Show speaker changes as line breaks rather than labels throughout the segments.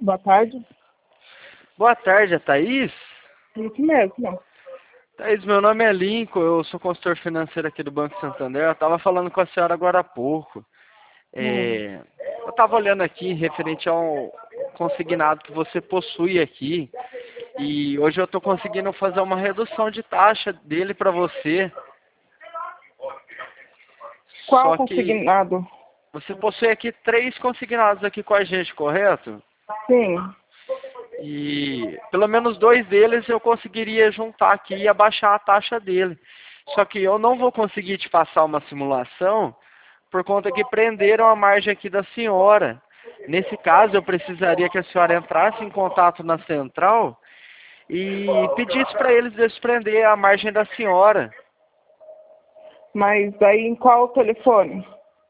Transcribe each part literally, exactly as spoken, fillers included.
Boa tarde.
Boa tarde, é Thaís?
Isso mesmo.
Thaís, meu nome é Lincoln, eu sou consultor financeiro aqui do Banco Santander. Eu estava falando com a senhora agora há pouco.
Hum.
É, eu estava olhando aqui referente ao consignado que você possui aqui. E hoje eu estou conseguindo fazer uma redução de taxa dele para você.
Qual
Só que
consignado?
você possui aqui três consignados aqui com a gente, correto?
Sim.
E pelo menos dois deles eu conseguiria juntar aqui e abaixar a taxa dele. Só que eu não vou conseguir te passar uma simulação por conta que prenderam a margem aqui da senhora. Nesse caso, eu precisaria que a senhora entrasse em contato na central e pedisse para eles desprender a margem da senhora.
Mas aí em qual telefone?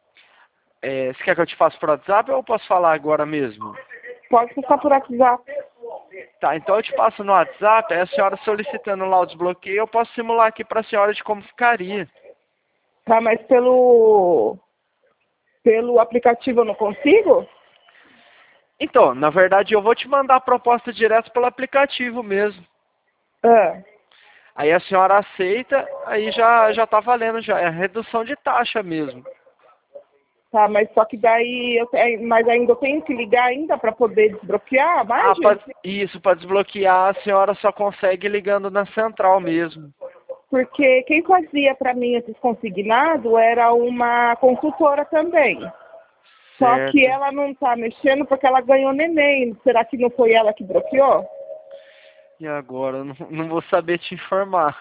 É, você quer que eu te passe por WhatsApp ou eu posso falar agora mesmo?
Pode passar por WhatsApp.
Tá, então eu te passo no WhatsApp, aí a senhora solicitando lá o desbloqueio, eu posso simular aqui para a senhora de como ficaria.
Tá, mas pelo pelo aplicativo eu não consigo?
Então, na verdade eu vou te mandar a proposta direto pelo aplicativo mesmo.
Ah,
Aí a senhora aceita, aí já já tá valendo já, é a redução de taxa mesmo.
tá, mas só que daí eu te- mas ainda eu tenho que ligar ainda para poder desbloquear a
Ah,
margem?
pra, isso, para desbloquear a senhora só consegue ligando na central mesmo.
Porque quem fazia para mim esses consignados era uma consultora também. Só que
Certo.
ela não está mexendo porque ela ganhou neném. Será que não foi ela que bloqueou?
E agora? Eu não, não vou saber te informar.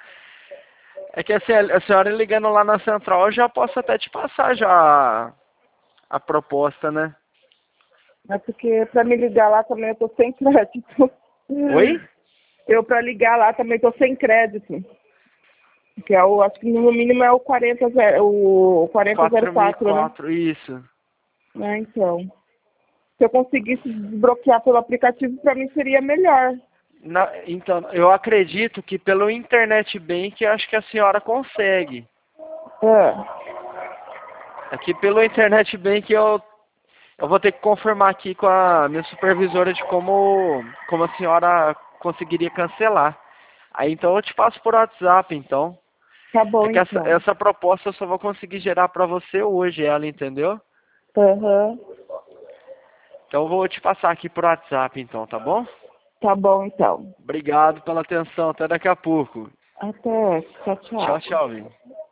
É que assim, a senhora ligando lá na central, eu já posso até te passar já a, a proposta, né?
É porque para me ligar lá também eu tô sem crédito.
Oi?
Eu para ligar lá também tô sem crédito. Que é o, acho que no mínimo é o quarenta, o quarenta zero
quatro mil e
quatro, né?
quatro, isso.
É, então. Se eu conseguisse desbloquear pelo aplicativo, para mim seria melhor.
Na, então, eu acredito que pelo Internet Bank, acho que a senhora consegue.
É.
Aqui pelo Internet Bank, eu, eu vou ter que confirmar aqui com a minha supervisora de como, como a senhora conseguiria cancelar. Aí então eu te passo por WhatsApp, então.
Tá
É
bom,
que essa,
então.
essa proposta eu só vou conseguir gerar para você hoje, ela, entendeu?
Aham.
Então eu vou te passar aqui por WhatsApp, então, tá bom?
Tá bom, então.
Obrigado pela atenção, até daqui a pouco.
Até. Tchau,
Tchau,
tchau.
tchau, Vini.